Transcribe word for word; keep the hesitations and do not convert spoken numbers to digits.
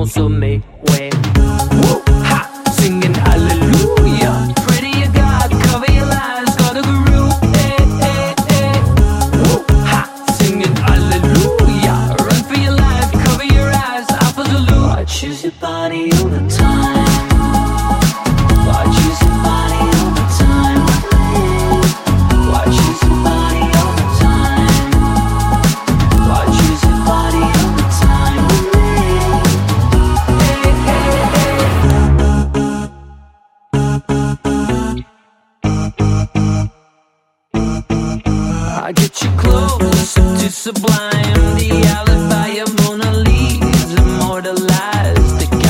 so make way. Woo, ha, singing hallelujah. Pray to your God, cover your lies, got a guru. Eh, eh, eh. Woo, ha, singing hallelujah. Run for your life, cover your eyes, Alpha Zulu. I choose your body all the time. I choose your body all the time. I choose your body all the time. I choose your body all the time. Hey, hey, hey. I get you close to sublime. The alibi of Mona Lisa immortalized.